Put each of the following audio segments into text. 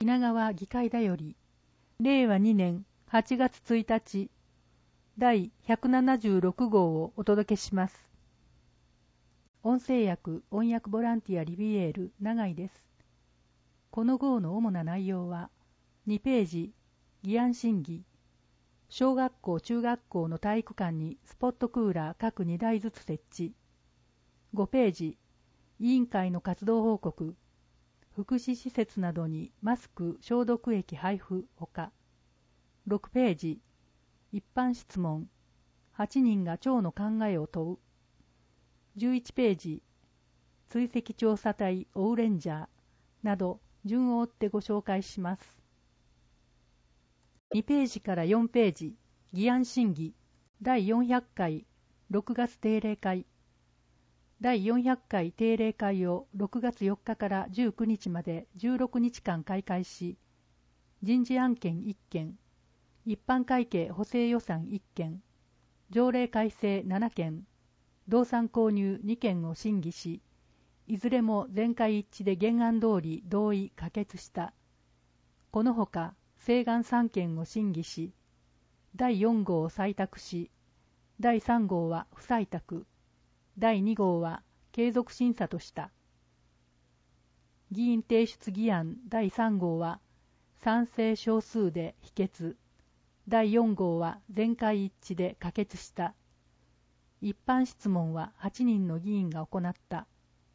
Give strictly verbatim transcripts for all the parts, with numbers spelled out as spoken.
稲川議会だより、れいわにねんはちがつついたち、だいひゃくななじゅうろくごうをお届けします。音声訳、音訳ボランティアリビエール、長井です。この号の主な内容は、にページ、議案審議、小学校・中学校の体育館にスポットクーラー各にだいずつ設置、ごページ、委員会の活動報告、福祉施設などにマスク・消毒液配布ほか、ろくページ、一般質問、はちにんが町の考えを問う、じゅういちページ、追跡調査隊オウレンジャーなど順を追ってご紹介します。にページからよんページ、議案審議、だいよんひゃっかい、ろくがつ定例会。だいよんひゃっかい定例会をろくがつよっかからじゅうくにちまでじゅうろくにちかん開会し、人事案件いっけん、一般会計補正予算いっけん、条例改正ななけん、動産購入にけんを審議し、いずれも全会一致で原案通り同意可決した。このほか、請願さんけんを審議し、だいよんごうを採択し、だいさんごうは不採択、だいにごうは継続審査とした。議員提出議案だいさんごうは賛成少数で否決、だいよんごうは全会一致で可決した。一般質問ははちにんの議員が行った。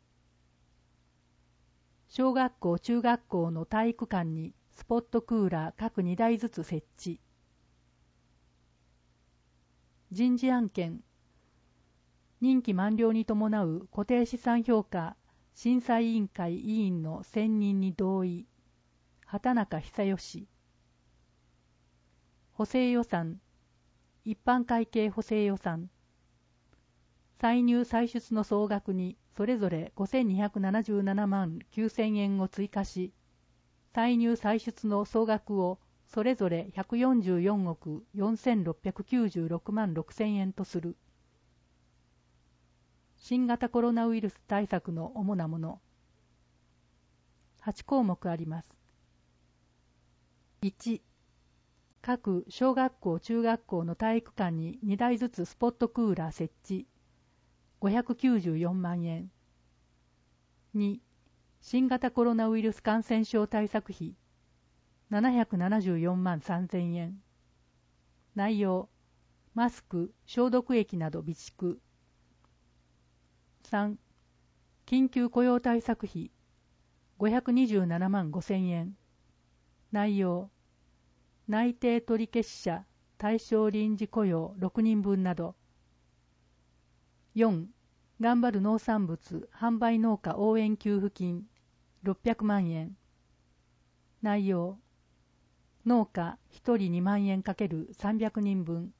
小学校・中学校の体育館にスポットクーラー各にだいずつ設置。人事案件、任期満了に伴う固定資産評価審査委員会委員の選任に同意。畑中久義。補正予算、一般会計補正予算。歳入歳出の総額にそれぞれごせんにひゃくななじゅうななまんきゅうせんえんを追加し、歳入歳出の総額をそれぞれひゃくよんじゅうよんおくよんせんろっぴゃくきゅうじゅうろくまんろくせんえんとする。新型コロナウイルス対策の主なもの。はちこうもくあります。いち、各小学校・中学校の体育館ににだいずつスポットクーラー設置。ごひゃくきゅうじゅうよんまんえん。に、新型コロナウイルス感染症対策費ななひゃくななじゅうよんまんさんぜんえん。内容、マスク、消毒液など備蓄。さん、緊急雇用対策費ごひゃくにじゅうななまんごせんえん。内容、内定取消者対象臨時雇用ろくにんぶんなど。よん、頑張る農産物販売農家応援給付金ろっぴゃくまんえん。内容、農家ひとりにまんえん ×さんびゃくにんぶん。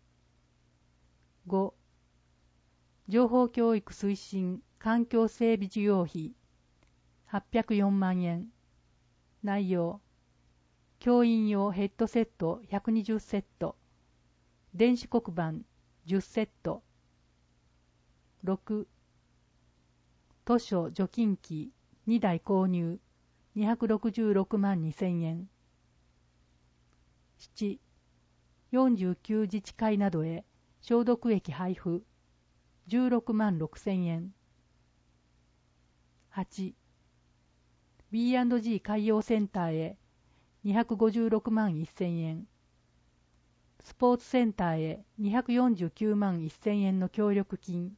ご、情報教育推進環境整備事業費はっぴゃくよんまんえん。内容、教員用ヘッドセットひゃくにじゅうセット、電子黒板じゅっセット。ろく、図書除菌機にだい購入にひゃくろくじゅうろくまんにせんえん。なな、よんじゅうきゅう自治会などへ消毒液配布じゅうろくまんろくせんえん。はち、ビーアンドジー 海洋センターへにひゃくごじゅうろくまんせんえん。スポーツセンターへにひゃくよんじゅうきゅうまんせんえんの協力金。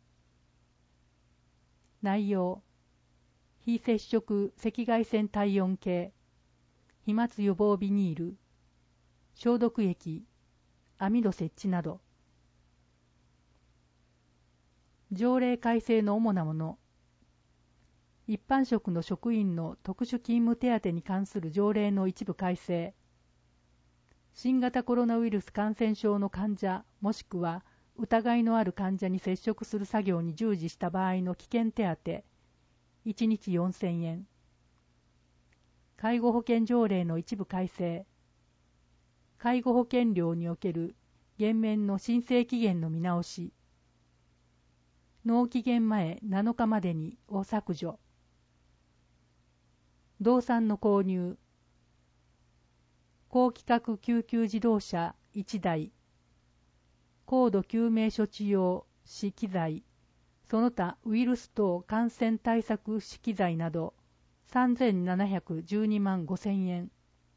内容、非接触赤外線体温計、飛沫予防ビニール、消毒液、網戸設置など。条例改正の主なもの。一般職の職員の特殊勤務手当に関する条例の一部改正。新型コロナウイルス感染症の患者もしくは疑いのある患者に接触する作業に従事した場合の危険手当いちにちよんせんえん。介護保険条例の一部改正。介護保険料における減免の申請期限の見直し。納期限前なのかまでにを削除。動産の購入。 高規格救急自動車いちだい、高度救命処置用資機材、その他ウイルス等感染対策資機材などさんぜんななひゃくじゅうにまんごせんえん。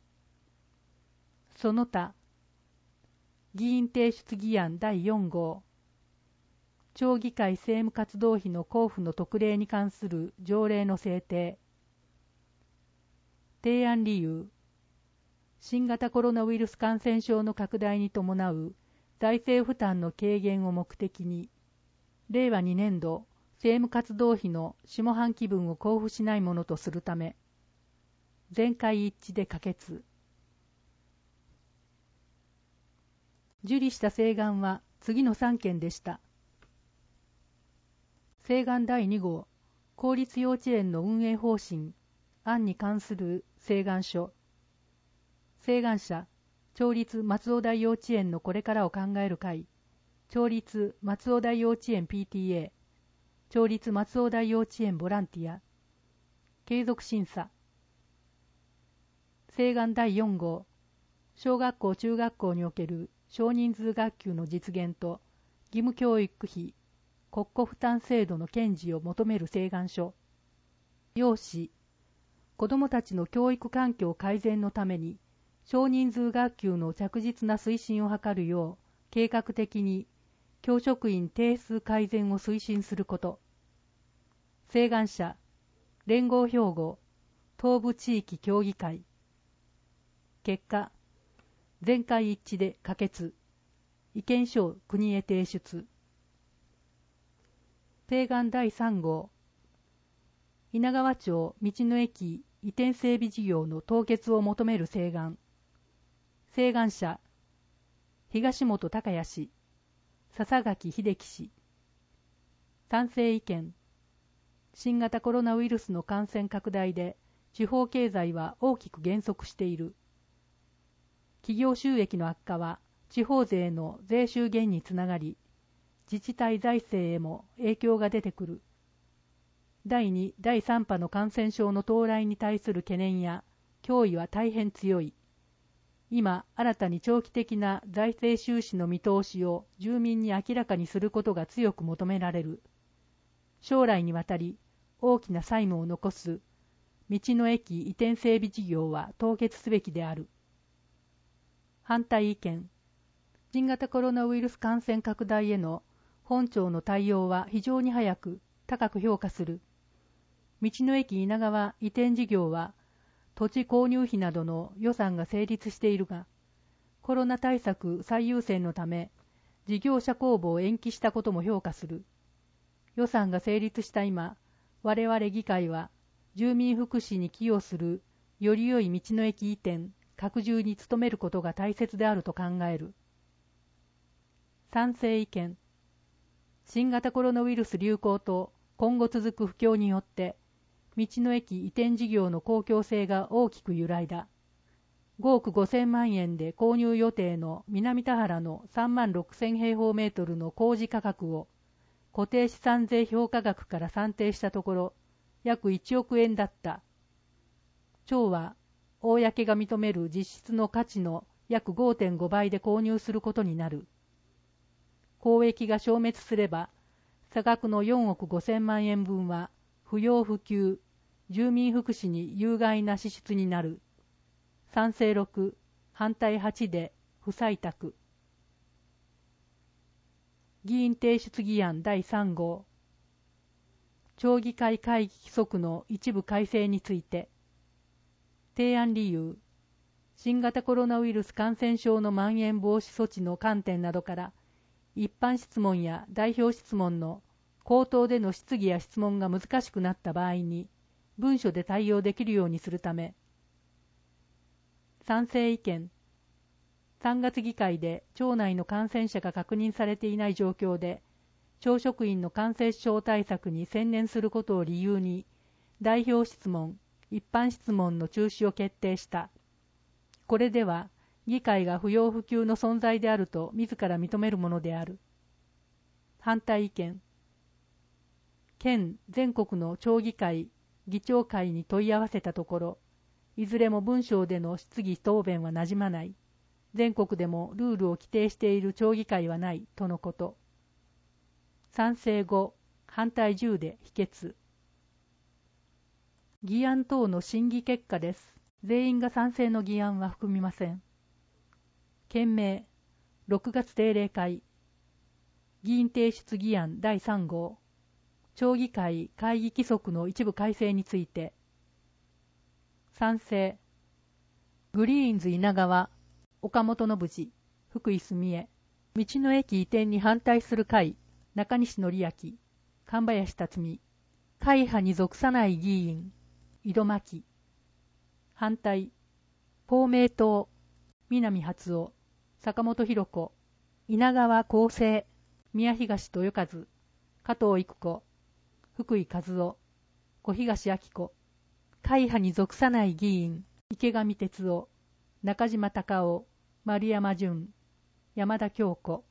その他、議員提出議案だいよん号、町議会政務活動費の交付の特例に関する条例の制定。提案理由、新型コロナウイルス感染症の拡大に伴う財政負担の軽減を目的に、れいわにねんど政務活動費の下半期分を交付しないものとするため、全会一致で可決。受理した請願は次のさんけんでした。請願だいに号、公立幼稚園の運営方針案に関する請願書。請願者、町立松尾台幼稚園のこれからを考える会、町立松尾台幼稚園 ピーティーエー、町立松尾台幼稚園ボランティア。継続審査。請願だいよん号、小学校中学校における少人数学級の実現と義務教育費国庫負担制度の堅持を求める請願書。要旨、子どもたちの教育環境改善のために少人数学級の着実な推進を図るよう計画的に教職員定数改善を推進すること。請願者、連合兵庫東部地域協議会。結果、全会一致で可決。意見書を国へ提出。請願だいさん号、稲川町道の駅移転整備事業の凍結を求める請願。請願者、東本孝也氏、笹垣秀樹氏。賛成意見。新型コロナウイルスの感染拡大で地方経済は大きく減速している。企業収益の悪化は地方税の税収減につながり、自治体財政へも影響が出てくる。だいに、だいさん波の感染症の到来に対する懸念や脅威は大変強い。今、新たに長期的な財政収支の見通しを住民に明らかにすることが強く求められる。将来にわたり大きな債務を残す道の駅移転整備事業は凍結すべきである。反対意見。新型コロナウイルス感染拡大への本庁の対応は非常に早く高く評価する。道の駅稲川移転事業は土地購入費などの予算が成立しているが、コロナ対策最優先のため事業者公募を延期したことも評価する。予算が成立した今、我々議会は住民福祉に寄与するより良い道の駅移転拡充に努めることが大切であると考える。賛成意見。新型コロナウイルス流行と今後続く不況によって道の駅移転事業の公共性が大きく揺らいだ。ごおくごせんまんえんで購入予定の南田原のさんまんろくせん平方メートルの工事価格を固定資産税評価額から算定したところ約いちおくえんだった。町は公が認める実質の価値の約 ごてんご 倍で購入することになる。公益が消滅すれば、差額のよんおくごせんまんえん分は不要不急、住民福祉に有害な支出になる。賛成ろく、反対はちで不採択。議員提出議案だいさん号。町議会会議規則の一部改正について。提案理由。新型コロナウイルス感染症のまん延防止措置の観点などから、一般質問や代表質問の口頭での質疑や質問が難しくなった場合に文書で対応できるようにするため。賛成意見。さんがつ議会で町内の感染者が確認されていない状況で町職員の感染症対策に専念することを理由に代表質問、一般質問の中止を決定した。これでは議会が不要不急の存在であると自ら認めるものである。反対意見。県全国の町議会、議長会に問い合わせたところ、 いずれも文章での質疑答弁はなじまない。全国でもルールを規定している町議会はないとのこと。賛成ご、反対じゅうで否決。議案等の審議結果です。全員が賛成の議案は含みません。件名、ろくがつ定例会。議員提出議案だいさん号。町議会会議規則の一部改正について。賛成。グリーンズ稲川、岡本信次、福井澄江。道の駅移転に反対する会、中西紀明、神林辰巳。会派に属さない議員、井戸巻。反対。公明党、南初夫、坂本博子、稲川厚生、宮東豊和、加藤育子、福井和夫、小東昭子。会派に属さない議員、池上哲夫、中島隆夫、丸山淳、山田京子。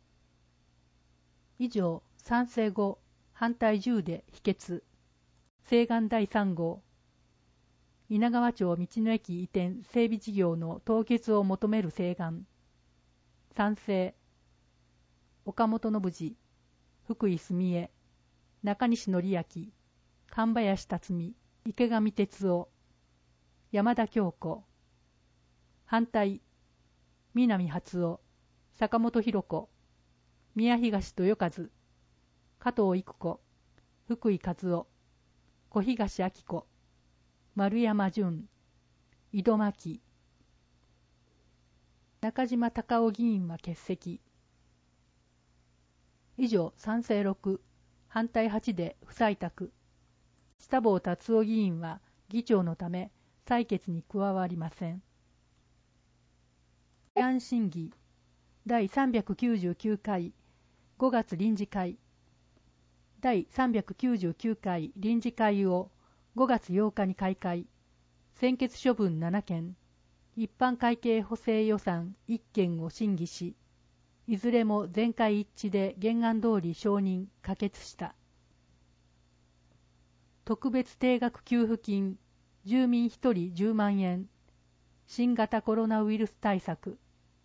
以上、賛成ご、反対じゅうで否決。請願だいさん号。稲川町道の駅移転整備事業の凍結を求める請願。賛成。岡本信次、福井澄江、中西紀明、神林辰巳、池上哲夫、山田京子。反対。南初夫、坂本博子、宮東豊和、加藤育子、福井和夫、小東昭子、丸山淳、井戸巻。中島隆夫議員は欠席。以上、賛成ろく、反対はちで不採択。下坊達夫議員は議長のため採決に加わりません。議案審議だいさんびゃくきゅうじゅうきゅう回ごがつ臨時会。だいさんびゃくきゅうじゅうきゅう回臨時会をごがつようかに開会。専決処分なな件、一般会計補正予算いっ件を審議し、いずれも全会一致で原案通り承認・可決した。特別定額給付金、住民ひとりじゅうまん円、新型コロナウイルス対策。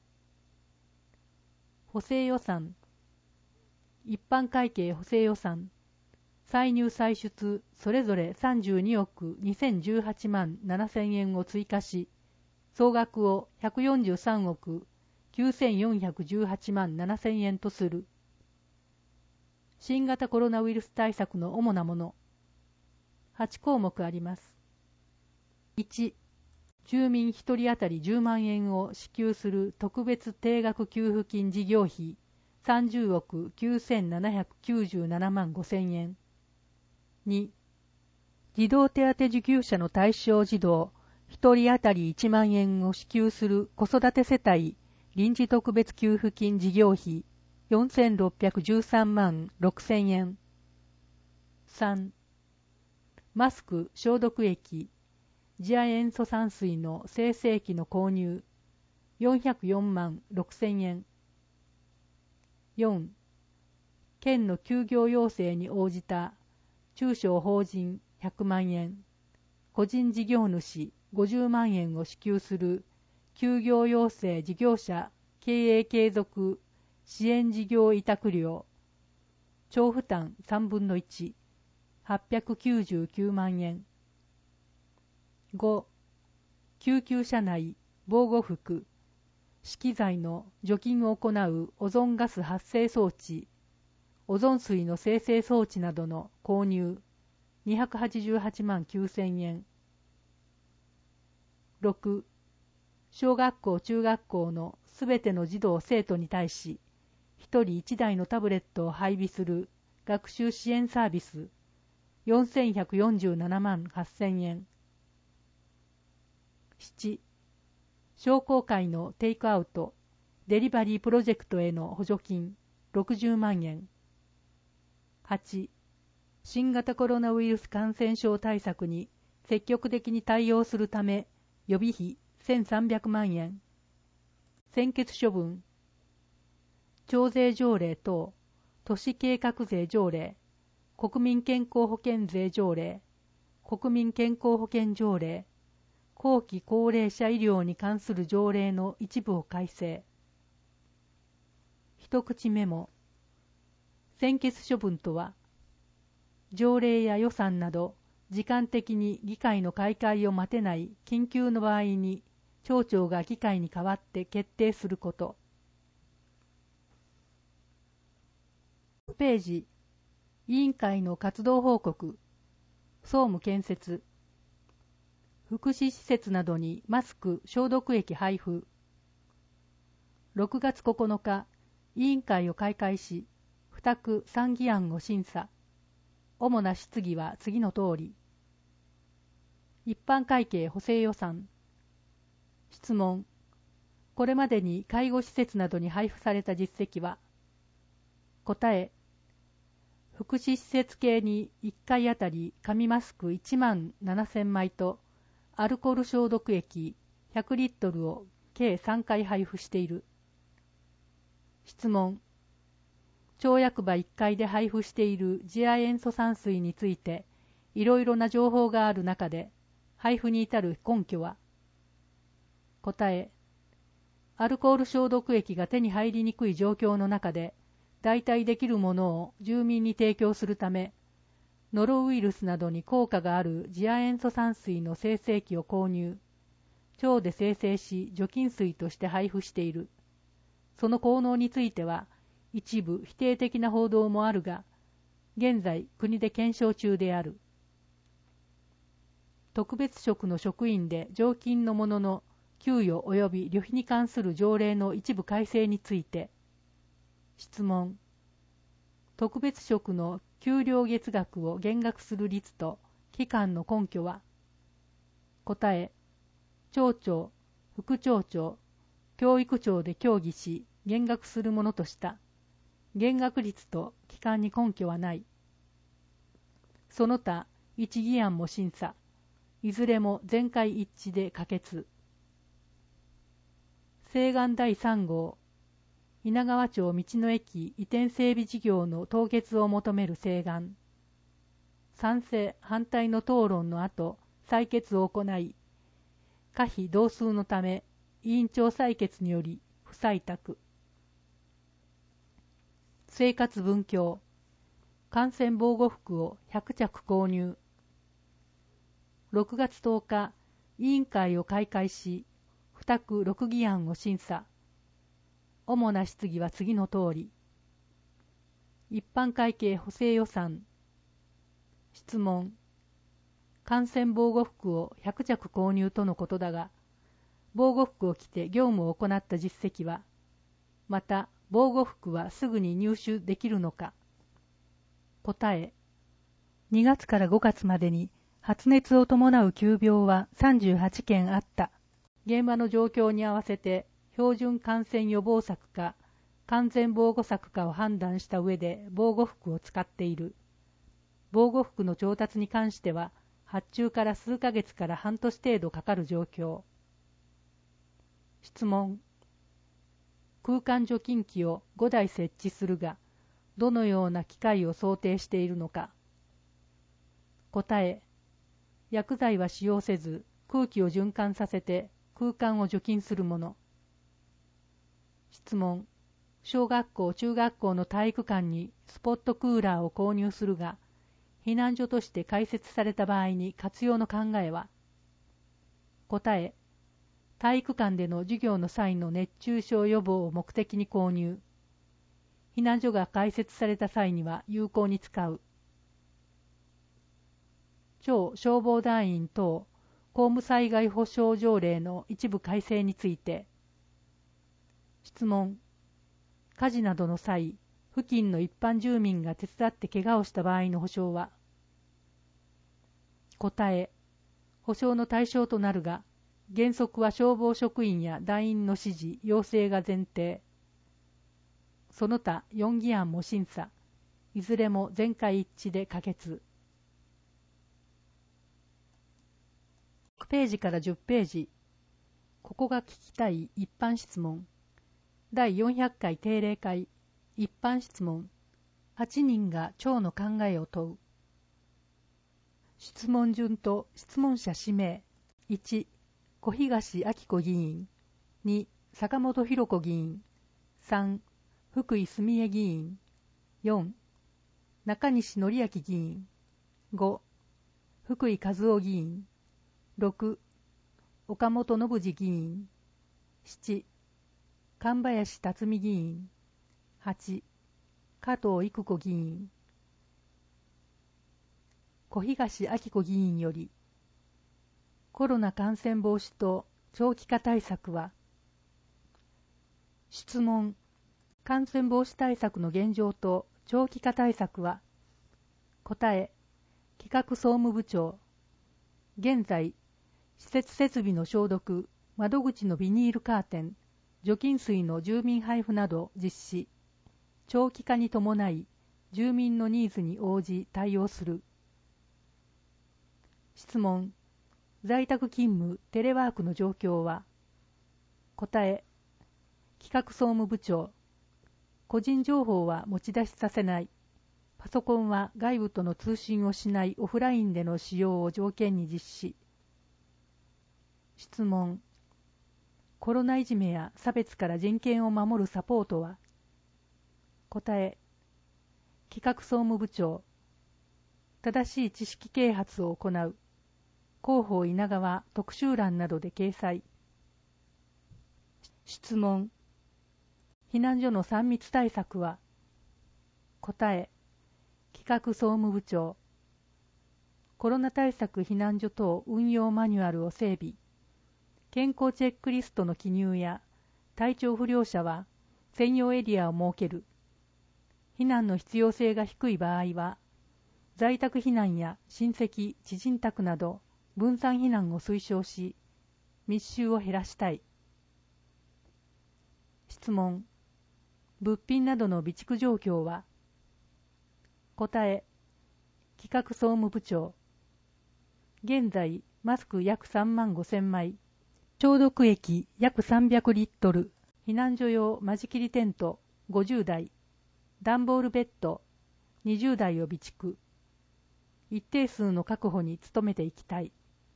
補正予算、一般会計補正予算、歳入歳出それぞれさんじゅうにおくにせんじゅうはちまんななせん円を追加し、総額をひゃくよんじゅうさんおくきゅうせんよんひゃくじゅうはちまんななせん円とする。新型コロナウイルス対策の主なもの。はち項目あります。いち、住民ひとり当たりじゅうまん円を支給する特別定額給付金事業費さんじゅうおくきゅうせんななひゃくきゅうじゅうななまんごせん円。に、児童手当受給者の対象児童ひとり当たりいちまん円を支給する子育て世帯臨時特別給付金事業費よんせんろっぴゃくじゅうさんまんろくせん円。さん、マスク、消毒液、次亜塩素酸水の精製液の購入よんひゃくよんまんろくせん円。よん、県の休業要請に応じた中小法人ひゃくまん円、個人事業主ごじゅうまん円を支給する休業要請事業者経営継続支援事業委託料、町負担さんぶんのいち、はっぴゃくきゅうじゅうきゅうまん円。ご、救急車内防護服、資機材の除菌を行うオゾンガス発生装置、オゾン水の生成装置などの購入にひゃくはちじゅうはちまんきゅうせん円。ろく、小学校中学校のすべての児童生徒に対しひとりいちだいのタブレットを配備する学習支援サービスよんせんひゃくよんじゅうななまんはっせん円。なな、商工会のテイクアウトデリバリープロジェクトへの補助金ろくじゅうまん円。はち、新型コロナウイルス感染症対策に積極的に対応するため予備費せんさんびゃくまん円。専決処分、町税条例等、都市計画税条例、国民健康保険税条例、国民健康保険条例、 後期高齢者医療に関する条例の一部を改正。一口メモ。専決処分とは、条例や予算など時間的に議会の開会を待てない緊急の場合に町長が議会に代わって決定すること。ページ。委員会の活動報告。総務建設。福祉施設などにマスク、消毒液配布。ろくがつここのか、委員会を開会し、付託参議案を審査。主な質疑は次の通り。一般会計補正予算。質問。これまでに介護施設などに配布された実績は。答え。福祉施設系にいっかいあたり紙マスクいちまんななせんまいとアルコール消毒液ひゃくリットルを計さんかい配布している。質問。町役場いっかいで配布している次亜塩素酸水についていろいろな情報がある中で配布に至る根拠は。答え。アルコール消毒液が手に入りにくい状況の中で代替できるものを住民に提供するため、ノロウイルスなどに効果がある次亜塩素酸水の精製機を購入、町で精製し除菌水として配布している。その効能については、一部否定的な報道もあるが、現在国で検証中である。特別職の職員で常勤の者の給与及び旅費に関する条例の一部改正について。質問。特別職の給料月額を減額する率と期間の根拠は。答え。町長、副町長、教育長で協議し減額するものとした。減額率と期間に根拠はない。その他一議案も審査。いずれも全会一致で可決。請願だいさん号。稲川町道の駅移転整備事業の凍結を求める請願。賛成・反対の討論の後、採決を行い、可否同数のため、委員長採決により不採択。生活文教。感染防護服をひゃくちゃく購入。ろくがつとおか、委員会を開会し、付託ろく議案を審査。主な質疑は次の通り。一般会計補正予算。質問。感染防護服をひゃくちゃく購入とのことだが、防護服を着て業務を行った実績は、また防護服はすぐに入手できるのか。答え。にがつからごがつまでに発熱を伴う急病はさんじゅうはちけんあった。現場の状況に合わせて、標準感染予防策か完全防護策かを判断した上で防護服を使っている。防護服の調達に関しては発注から数ヶ月から半年程度かかる状況。質問。空間除菌機をごだい設置するが、どのような機械を想定しているのか。答え。薬剤は使用せず空気を循環させて空間を除菌するもの。質問。小学校・中学校の体育館にスポットクーラーを購入するが、避難所として開設された場合に活用の考えは。答え。体育館での授業の際の熱中症予防を目的に購入。避難所が開設された際には有効に使う。町消防団員等公務災害保障条例の一部改正について。質問。火事などの際、付近の一般住民が手伝って怪我をした場合の補償は。答え。補償の対象となるが、原則は消防職員や団員の指示・要請が前提。その他よん議案も審査。いずれも全会一致で可決。ろくページからじゅっページ。ここが聞きたい一般質問。だいよんひゃっかい定例会。一般質問。はちにんが町の考えを問う。質問順と質問者氏名。いち、 小東昭子議員、に坂本博子議員、さん福井澄江議員、よん中西紀明議員、ご福井和夫議員、ろく岡本信次議員、なな神林辰巳議員、はち加藤育子議員。小東昭子議員より、コロナ感染防止と長期化対策は、質問、感染防止対策の現状と長期化対策は、答え、企画総務部長、現在、施設設備の消毒、窓口のビニールカーテン、除菌水の住民配布など実施、長期化に伴い、住民のニーズに応じ対応する。質問、在宅勤務、テレワークの状況は、答え、企画総務部長、個人情報は持ち出しさせない。パソコンは外部との通信をしないオフラインでの使用を条件に実施。質問、コロナいじめや差別から人権を守るサポートは、答え、企画総務部長、正しい知識啓発を行う。広報稲川特集欄などで掲載。質問、避難所のさん密対策は、答え、企画総務部長、コロナ対策避難所等運用マニュアルを整備、健康チェックリストの記入や、体調不良者は専用エリアを設ける。避難の必要性が低い場合は、在宅避難や親戚、知人宅など分散避難を推奨し、密集を減らしたい。質問、物品などの備蓄状況は、答え、企画総務部長、現在マスク約さんまんごせんまい、消毒液約さんびゃくリットル、避難所用間仕切りテントごじゅうだい、段ボールベッドにじゅうだいを備蓄、一定数の確保に努めていきたい。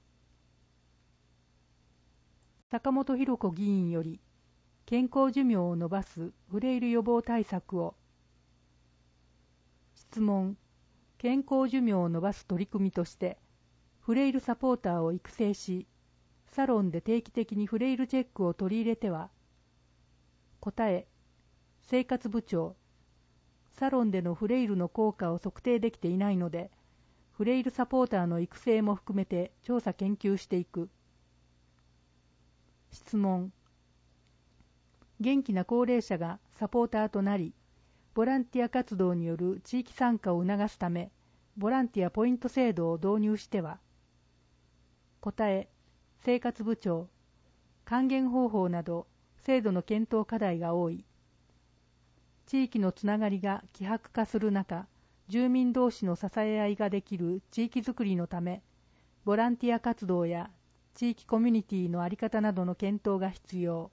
坂本博子議員より、健康寿命を延ばすフレイル予防対策を。質問、健康寿命を延ばす取り組みとして、フレイルサポーターを育成し、サロンで定期的にフレイルチェックを取り入れては。答え、生活部長、サロンでのフレイルの効果を測定できていないので、フレイルサポーターの育成も含めて調査研究していく。質問、元気な高齢者がサポーターとなり、ボランティア活動による地域参加を促すため、ボランティアポイント制度を導入しては。答え、生活部長、還元方法など制度の検討課題が多い。地域のつながりが希薄化する中、住民同士の支え合いができる地域づくりのため、ボランティア活動や地域コミュニティの在り方などの検討が必要。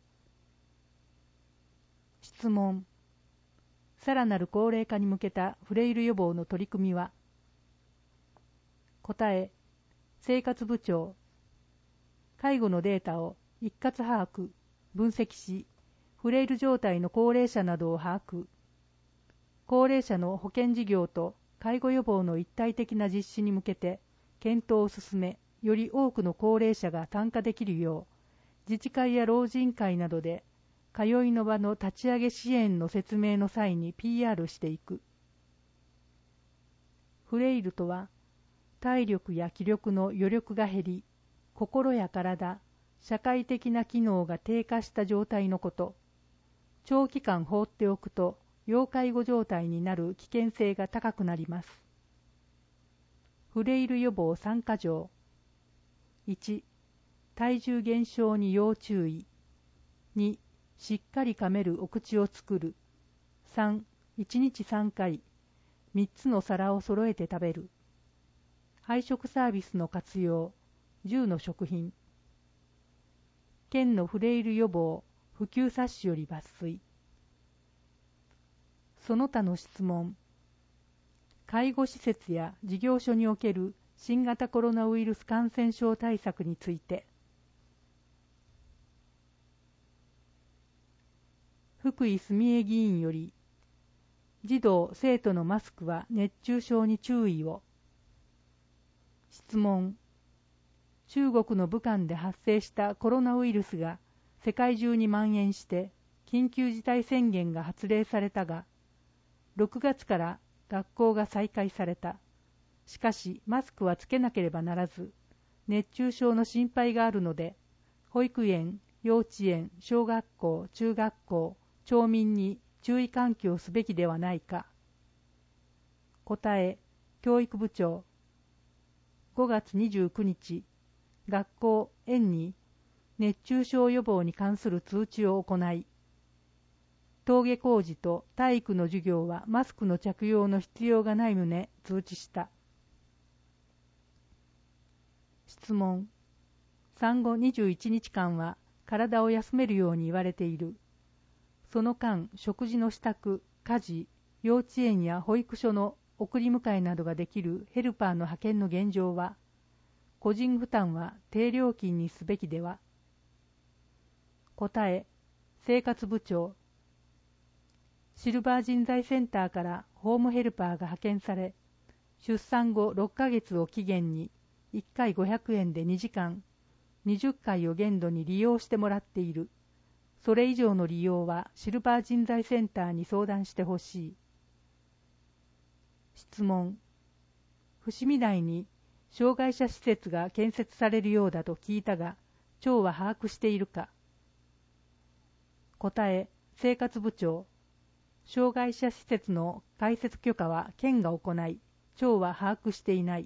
質問、さらなる高齢化に向けたフレイル予防の取り組みは。答え、生活部長、介護のデータを一括把握、分析し、フレイル状態の高齢者などを把握。高齢者の保険事業と介護予防の一体的な実施に向けて検討を進め、より多くの高齢者が参加できるよう、自治会や老人会などで通いの場の立ち上げ支援の説明の際に ピーアール していく。フレイルとは、体力や気力の余力が減り、心や体、社会的な機能が低下した状態のこと。長期間放っておくと、要介護状態になる危険性が高くなります。フレイル予防さんか条。いち、体重減少に要注意。に、しっかり噛めるお口を作る。さん、いちにちさんかい。みっつの皿を揃えて食べる。配食サービスの活用。じゅうの食品。県のフレイル予防普及冊子より抜粋。その他の質問。介護施設や事業所における新型コロナウイルス感染症対策について。 福井すみえ議員より、児童・生徒のマスクは熱中症に注意を。質問。中国の武漢で発生したコロナウイルスが世界中に蔓延して緊急事態宣言が発令されたが、ろくがつから学校が再開された。しかしマスクはつけなければならず、熱中症の心配があるので、保育園、幼稚園、小学校、中学校、町民に注意喚起をすべきではないか。答え、教育部長。ごがつにじゅうくにち、学校、園に熱中症予防に関する通知を行い、登下校時と体育の授業はマスクの着用の必要がない旨通知した。質問。産後にじゅういちにちかんは体を休めるように言われている。その間、食事の支度、家事、幼稚園や保育所の送り迎えなどができるヘルパーの派遣の現状は、個人負担は低料金にすべきでは。答え、生活部長。シルバー人材センターからホームヘルパーが派遣され、出産後ろっかげつを期限にいっかいごひゃくえんでにじかん、にじゅっかいを限度に利用してもらっている。それ以上の利用はシルバー人材センターに相談してほしい。質問。伏見台に障害者施設が建設されるようだと聞いたが、町は把握しているか。答え、生活部長。障害者施設の開設許可は県が行い、町は把握していない。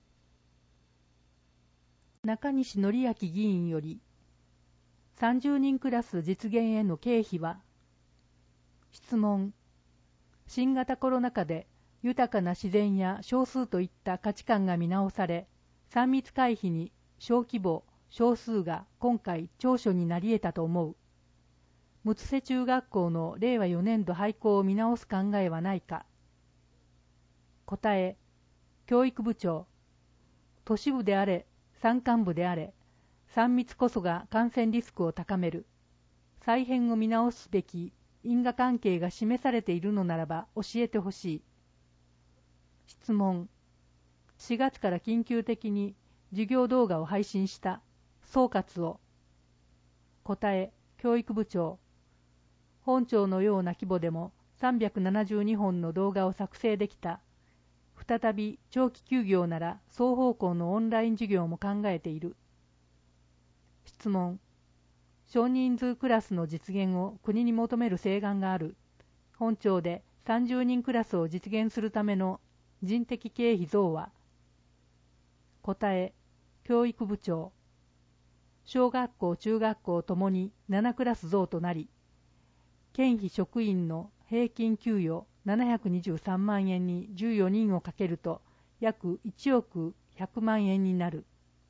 中西紀明議員より、さんじゅうにんクラス実現への経費は。質問。新型コロナ禍で豊かな自然や少数といった価値観が見直され、さん密回避に小規模、少数が今回長所になり得たと思う。六瀬中学校のれいわよねんど廃校を見直す考えはないか。答え、教育部長。都市部であれ、山間部であれ、さん密こそが感染リスクを高める。再編を見直すべき因果関係が示されているのならば教えてほしい。質問。しがつから緊急的に授業動画を配信した。総括を。答え、教育部長。本庁のような規模でもさんびゃくななじゅうにほんの動画を作成できた。再び長期休業なら双方向のオンライン授業も考えている。質問。少人数クラスの実現を国に求める請願がある。本庁でさんじゅうにんクラスを実現するための人的経費増は。答え、教育部長。小学校、中学校ともにななクラス増となり、県費職員の平均給与ななひゃくにじゅうさんまんえんにじゅうよにんをかけると約いちおくひゃくまんえんになる。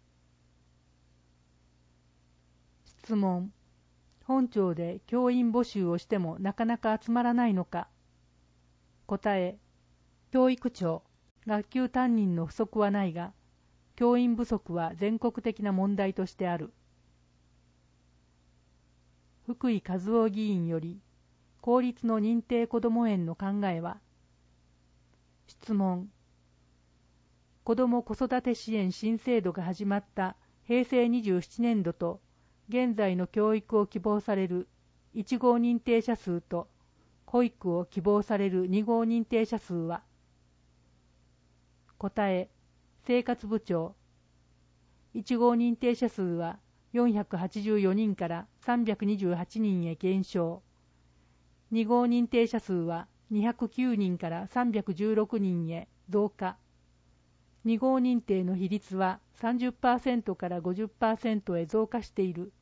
質問。本庁で教員募集をしてもなかなか集まらないのか。答え、教育庁。学級担任の不足はないが、教員不足は全国的な問題としてある。福井和夫議員より、公立の認定こども園の考えは。質問。子ども子育て支援新制度が始まったへいせいにじゅうななねんどと、現在の教育を希望されるいち号認定者数と、保育を希望されるに号認定者数は。答え、生活部長。いち号認定者数はよんひゃくはちじゅうよにんからさんびゃくにじゅうはちにんへ減少。に号認定者数はにひゃくきゅうにんからさんびゃくじゅうろくにんへ増加。に号認定の比率は さんじゅっパーセント から ごじゅっパーセント へ増加している。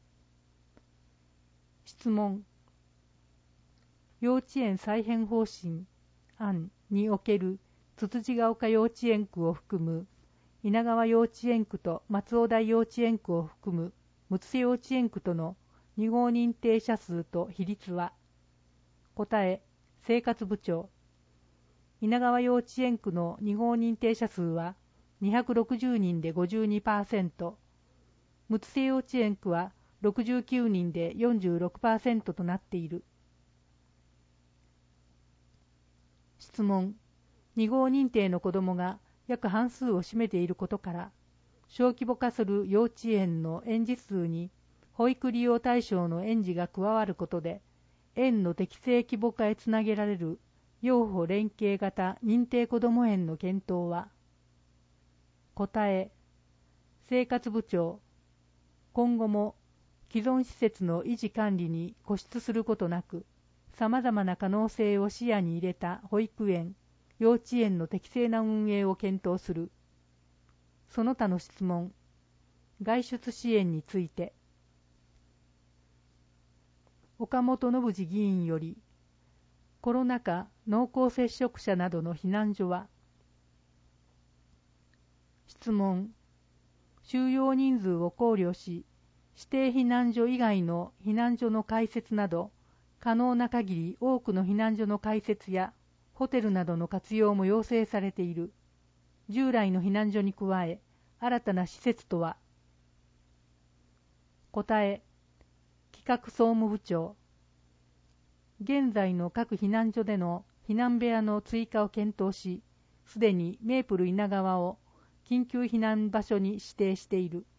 質問。幼稚園再編方針案におけるつつじが丘幼稚園区を含む稲川幼稚園区と松尾台幼稚園区を含む六瀬幼稚園区とのに号認定者数と比率は。答え、生活部長。稲川幼稚園区のに号認定者数はにひゃくろくじゅうにんで ごじゅうにパーセント、六瀬幼稚園区はろくじゅうきゅうにんで よんじゅうろくパーセント となっている。 質問。に号認定の子どもが約半数を占めていることから、小規模化する幼稚園の園児数に保育利用対象の園児が加わることで、園の適正規模化へつなげられる幼保連携型認定こども園の検討は。答え。生活部長。今後も既存施設の維持管理に固執することなく、さまざまな可能性を視野に入れた保育園、幼稚園の適正な運営を検討する。その他の質問。外出支援について。岡本信次議員より、コロナ禍濃厚接触者などの避難所は。質問。収容人数を考慮し、指定避難所以外の避難所の開設など、可能な限り多くの避難所の開設やホテルなどの活用も要請されている。従来の避難所に加え、新たな施設とは。答え。企画総務部長。現在の各避難所での避難部屋の追加を検討し、すでにメープル稲川を緊急避難場所に指定している。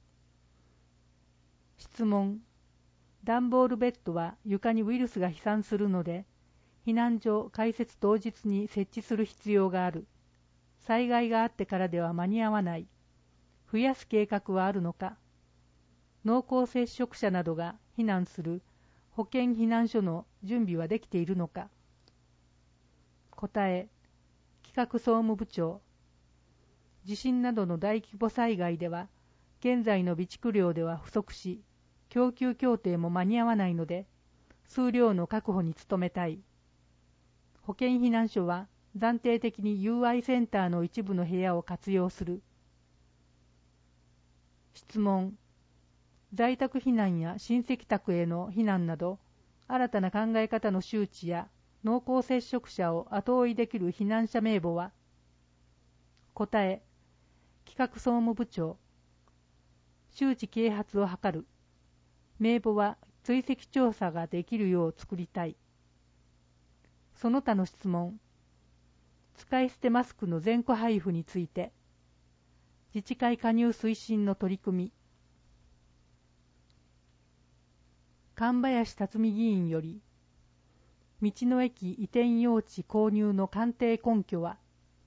質問。段ボールベッドは床にウイルスが飛散するので、避難所開設当日に設置する必要がある。災害があってからでは間に合わない。増やす計画はあるのか。濃厚接触者などが避難する保健避難所の準備はできているのか。答え。企画総務部長。地震などの大規模災害では、現在の備蓄量では不足し、供給協定も間に合わないので、数量の確保に努めたい。保健避難所は暫定的に ユーアイ センターの一部の部屋を活用する。質問。在宅避難や親戚宅への避難など、新たな考え方の周知や濃厚接触者を後追いできる避難者名簿は。答え。企画総務部長。周知啓発を図る。名簿は追跡調査ができるよう作りたい。その他の質問。使い捨てマスクの全戸配布について。自治会加入推進の取り組み。神林辰巳議員より、道の駅移転用地購入の鑑定根拠は。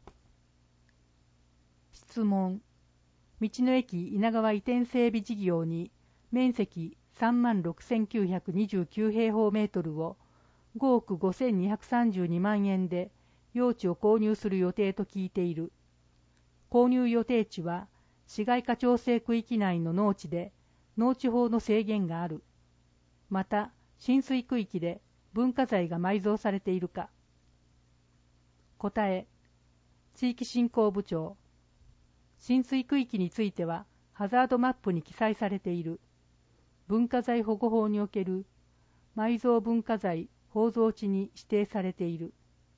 質問。道の駅稲川移転整備事業に面積さんまんろくせんきゅうひゃくにじゅうきゅう平方メートルをごおくごせんにひゃくさんじゅうにまんえんで用地を購入する予定と聞いている。購入予定地は市街化調整区域内の農地で農地法の制限がある。また、浸水区域で文化財が埋蔵されているか。答え。地域振興部長。浸水区域についてはハザードマップに記載されている。文化財保護法における埋蔵文化財包蔵地に指定されている。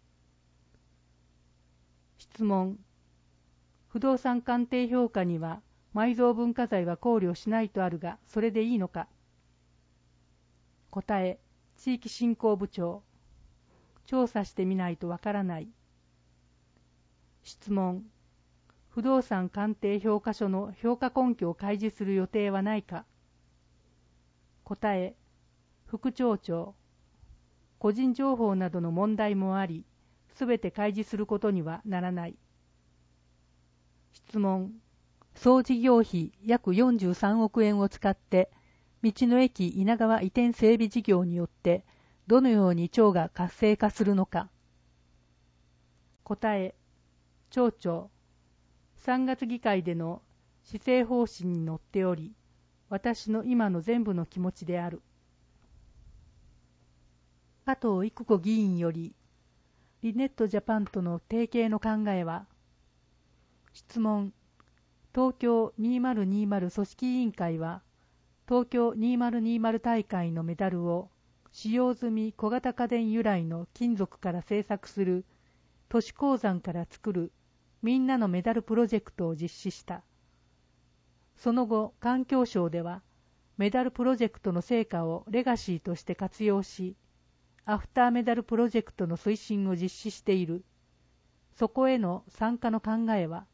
質問。不動産鑑定評価には埋蔵文化財は考慮しないとあるが、それでいいのか。答え。地域振興部長。調査してみないとわからない。質問。不動産鑑定評価書の評価根拠を開示する予定はないか。答え。副町長。個人情報などの問題もあり、すべて開示することにはならない。質問。総事業費約よんじゅうさんおくえんを使って、道の駅稲川移転整備事業によって、どのように町が活性化するのか。答え。町長。さんがつ議会での施政方針にのっており、私の今の全部の気持ちである。加藤育子議員より、リネットジャパンとの提携の考えは。質問。東京にせんにじゅう組織委員会は、東京にせんにじゅう大会のメダルを使用済み小型家電由来の金属から製作する都市鉱山から作るみんなのメダルプロジェクトを実施した。その後、環境省ではメダルプロジェクトの成果をレガシーとして活用し、 アフターメダルプロジェクトの推進を実施している。そこへの参加の考えは。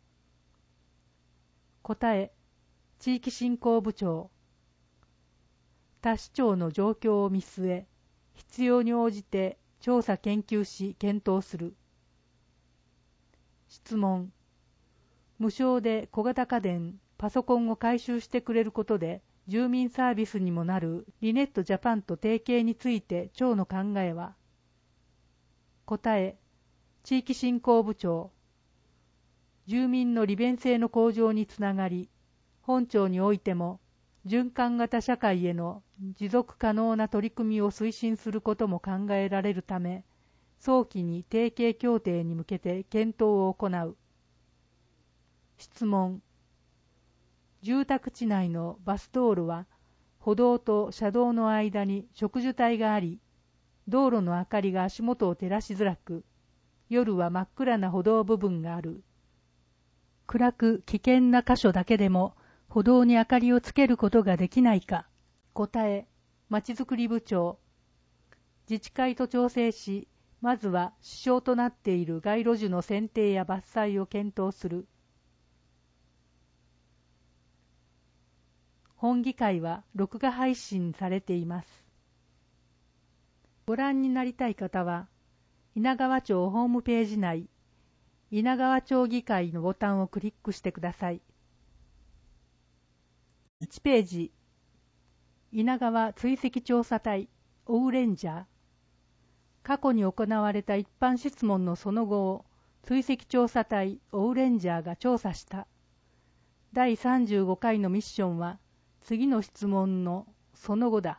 答え、地域振興部長。他市町の状況を見据え、必要に応じて調査研究し検討する。質問。無償で小型家電、パソコンを回収してくれることで、住民サービスにもなるリネットジャパンと提携について町の考えは。答え、地域振興部長。住民の利便性の向上につながり、本町においても循環型社会への持続可能な取り組みを推進することも考えられるため、早期に提携協定に向けて検討を行う。質問。住宅地内のバス道路は、歩道と車道の間に植樹帯があり、道路の明かりが足元を照らしづらく、夜は真っ暗な歩道部分がある。暗く危険な箇所だけでも、歩道に明かりをつけることができないか。答え、まちづくり部長。自治会と調整し、まずは支障となっている街路樹の剪定や伐採を検討する。本議会は録画配信されています。ご覧になりたい方は、稲川町ホームページ内、稲川町議会のボタンをクリックしてください。いちページ、稲川追跡調査隊オウレンジャー。過去に行われた一般質問のその後を追跡調査隊オウレンジャーが調査した。だいさんじゅうごかいのミッションは、次の質問のその後だ。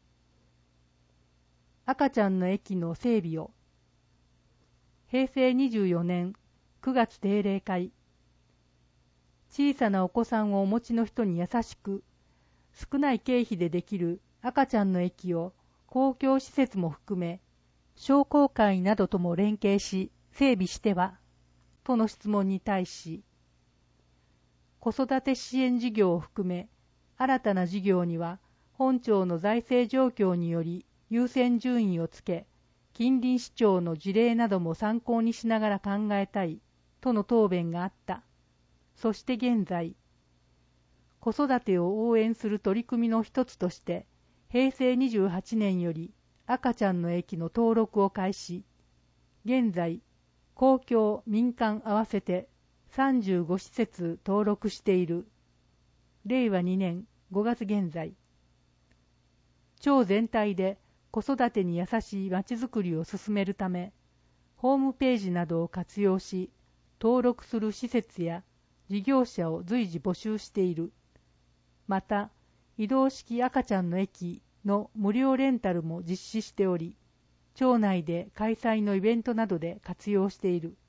赤ちゃんの駅の整備を。へいせいにじゅうよねんくがつ定例会。小さなお子さんをお持ちの人に優しく、少ない経費でできる赤ちゃんの駅を公共施設も含め、商工会などとも連携し整備しては、との質問に対し、子育て支援事業を含め、新たな事業には本町の財政状況により優先順位をつけ、近隣市町の事例なども参考にしながら考えたい、との答弁があった。そして現在、子育てを応援する取り組みの一つとして、へいせいにじゅうはちねんより赤ちゃんの駅の登録を開始。現在、公共・民間合わせてさんじゅうごしせつ登録している。れいわにねんごがつ現在。町全体で子育てに優しいまちづくりを進めるため、ホームページなどを活用し、登録する施設や事業者を随時募集している。また、移動式赤ちゃんの駅の無料レンタルも実施しており、町内で開催のイベントなどで活用している。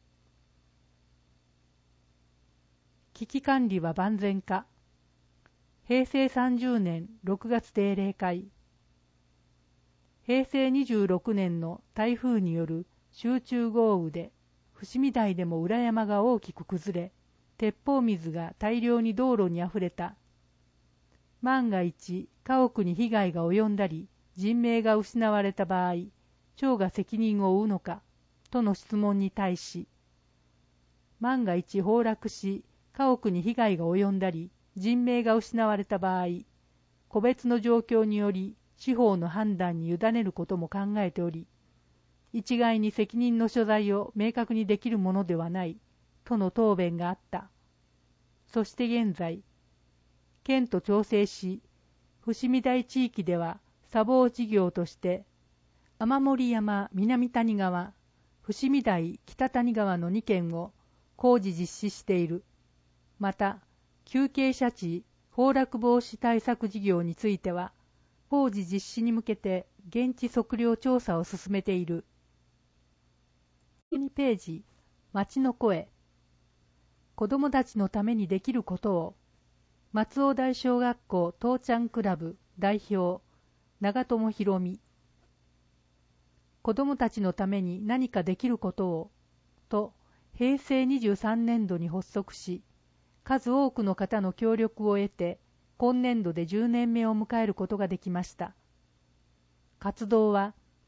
危機管理は万全か。へいせいさんじゅうねんろくがつ定例会。へいせいにじゅうろくねんの台風による集中豪雨で、伏見台でも裏山が大きく崩れ、鉄砲水が大量に道路にあふれた。万が一、家屋に被害が及んだり、人命が失われた場合、町が責任を負うのか、との質問に対し、万が一崩落し、家屋に被害が及んだり、人命が失われた場合、個別の状況により司法の判断に委ねることも考えており、一概に責任の所在を明確にできるものではない、との答弁があった。そして現在、県と調整し、伏見台地域では砂防事業として、雨森山南谷川、伏見台北谷川のにけんを工事実施している。また、急傾斜地崩落防止対策事業については、工事実施に向けて現地測量調査を進めている。にページ、町の声。子どもたちのためにできることを、松尾台小学校父ちゃんクラブ代表、長友博美。子どもたちのために何かできることを、と、へいせいにじゅうさんねんどに発足し、数多くの方の協力を得て、今年度でじゅうねんめを迎えることができました。活動は、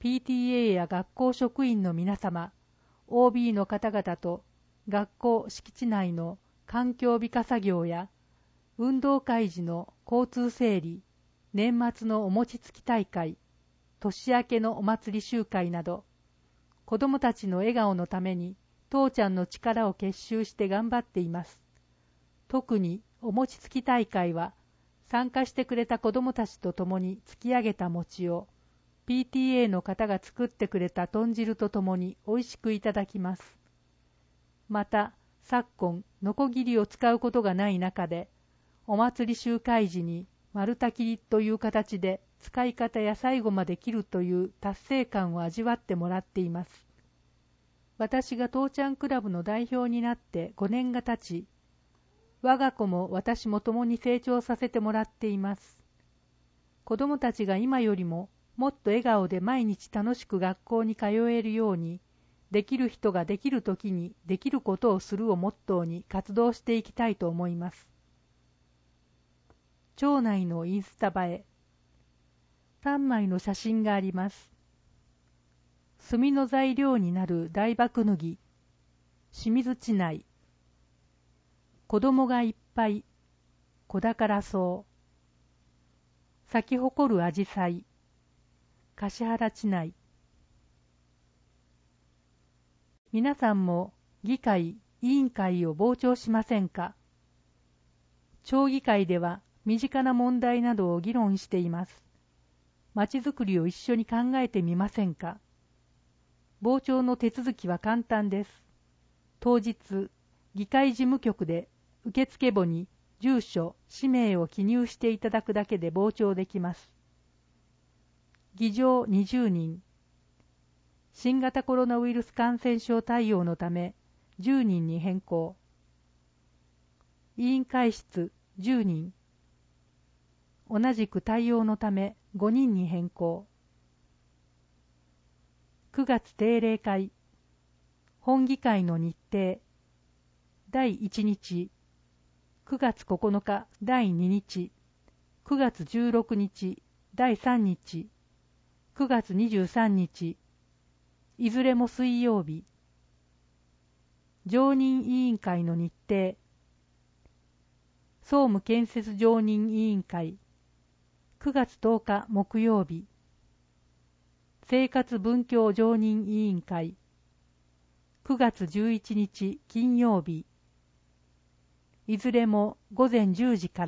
ピーティーエー や学校職員の皆様、オービー の方々と学校敷地内の環境美化作業や運動会時の交通整理、年末のお餅つき大会、年明けのお祭り集会など、子供たちの笑顔のために父ちゃんの力を結集して頑張っています。特にお餅つき大会は参加してくれた子供たちと共に突き上げた餅を ピーティーエー の方が作ってくれた豚汁と共においしくいただきます。また昨今ノコギリを使うことがない中で、お祭り集会時に丸太切りという形で使い方や最後まで切るという達成感を味わってもらっています。私が父ちゃんクラブの代表になってごねんが経ち、我が子も私も共に成長させてもらっています。子供たちが今よりももっと笑顔で毎日楽しく学校に通えるように、できる人ができるときにできることをするをモットーに活動していきたいと思います。町内のインスタ映え。さんまいの写真があります。炭の材料になる大麦麦、清水地内。子供がいっぱい、子宝草。咲き誇るアジサイ、橿原地内。皆さんも議会、委員会を傍聴しませんか。町議会では身近な問題などを議論しています。まちづくりを一緒に考えてみませんか。傍聴の手続きは簡単です。当日、議会事務局で受付簿に住所、氏名を記入していただくだけで傍聴できます。議場にじゅうにん。新型コロナウイルス感染症対応のためじゅうにんに変更。委員会室じゅうにん。同じく対応のためごにんに変更。くがつ定例会。本議会の日程。だいいちにち。くがつここのかだいににち。くがつじゅうろくにちだいさんにち。くがつにじゅうさんにち。いずれも水曜日。常任委員会の日程。総務建設常任委員会。くがつとおか木曜日。生活文教常任委員会。くがつじゅういちにち金曜日。いずれもごぜんじゅうじから。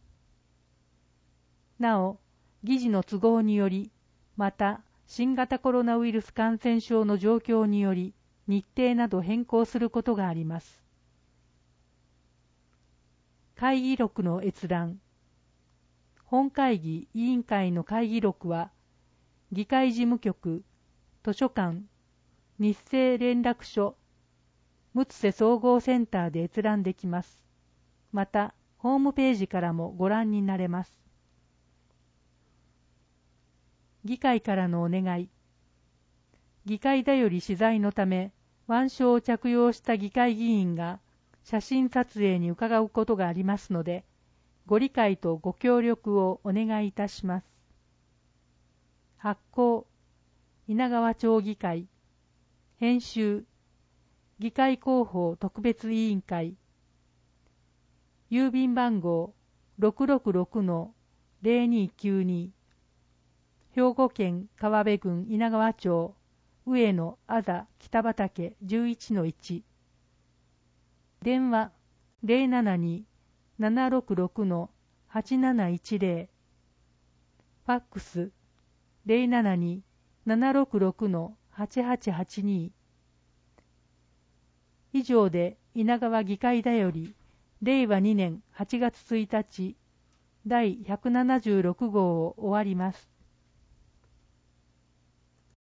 なお、議事の都合により、また新型コロナウイルス感染症の状況により日程など変更することがあります。会議録の閲覧。本会議委員会の会議録は、議会事務局、図書館、日生連絡所、むつせ総合センターで閲覧できます。また、ホームページからもご覧になれます。議会からのお願い。議会だより取材のため、腕章を着用した議会議員が写真撮影に伺うことがありますので、ご理解とご協力をお願いいたします。発行、稲川町議会。編集、議会広報特別委員会。郵便番号 ろくろくろくのぜろにきゅうに。兵庫県川辺郡稲川町上野あざ北畠 じゅういちのいち。電話 ゼロななに ななろくろくのはちなないちぜろ。ファックス ゼロななに ななろくろくのはちはちはちに。以上で稲川議会だよりれいわにねんはちがつついたちだいひゃくななじゅうろくごうを終わります。